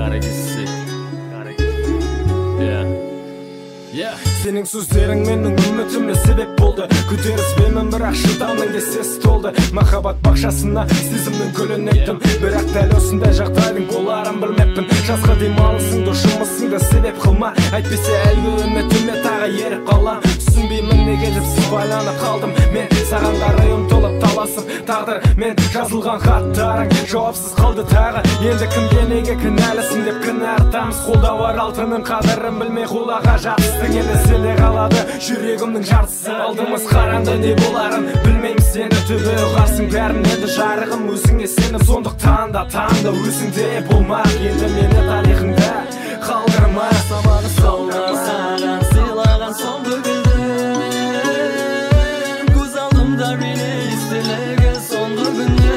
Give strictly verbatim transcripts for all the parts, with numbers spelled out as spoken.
Senin sözlerin менің үмітіме себеп болды. Көтеріспеймін, бірақ шыдамның кесесі толды. Махаббат бақшасына сезімнің гүлін ектім, бірақ дәл осындай жағдайдың боларын білмеппін. Жазға демалысыңды жұмысыңды себеп қылма, әйтпесе әлгі үмітіме тағы еріп қалам. Түсінбеймін неге деп сыбайланып қалдым. Мен саған қарай ұмтылып таласып, тағдыр мен жазылған хаттарың жауапсыз қалды тағы. Енді кімге неге кінәлісің деп кінә артамыз. Қолда бар алтынның қадірін білмей қолаға жатыстың. Енді селе қалады жүрегімнің жартысы. Алдымыз қараңды не боларын білмеймін, сені түбі ұғарсың. Бәрін енді жарығым өзіңе сеніп, сондықтан да таңда өзіңде болмақ. Енді мені тарихыңда қалдырма. Сабағы салған саған сыйлаған соңғы гүлді, көз алдымда мені естелеген соңғы күні.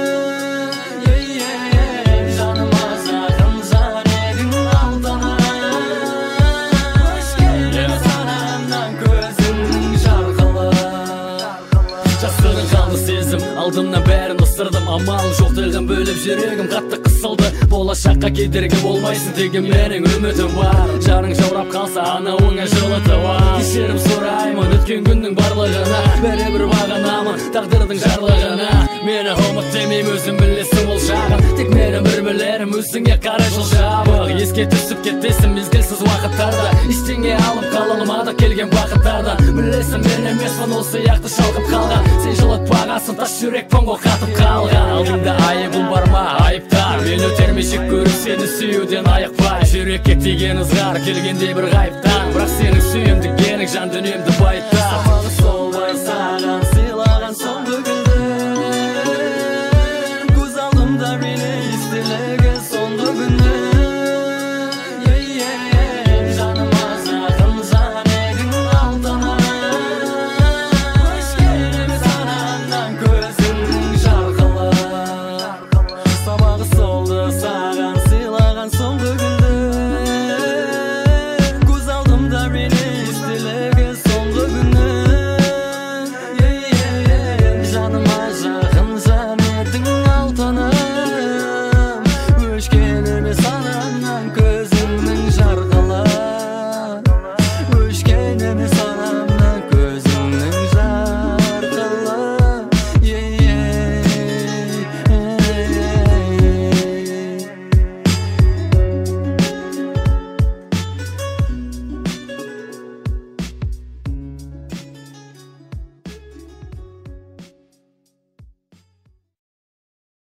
Жаныма жақын жан едің алтыны, өшкен санамнан көзіңнің жарқылы. Жасырын қалды сезім, алдымнан бәрін ысырдым. Амал жоқ тілден бөліп жүрегім қатты қысылды. Болашаққа кедергі болмайсың деген менің үмітім бар. Жарың жаурап қалса анауыңа жылытып ал. Кешірім сұраймын өткен күннің барлығына, бәрібір бағынамын тағдырдың жарлығына. Мені ұмыт демеймін, өзім білесің ол жағын, тек менің бір білерім өзіңе қарай жол жабық. Еске түсіп кетесің мезгілсіз уақыттарда, ештеңе алып қала алмадық келген бақыттардан. Білесің мен емеспін ол сияқты шалқып қалған, сен жылытпағансың тас жүрек понго қатып қалған. Алдыңда айыбым бар ма айыптар, мен өтермей жек көріп сені сүюден айықпай. Жүрекке тиген ызғар келгенде бір ғайыптар.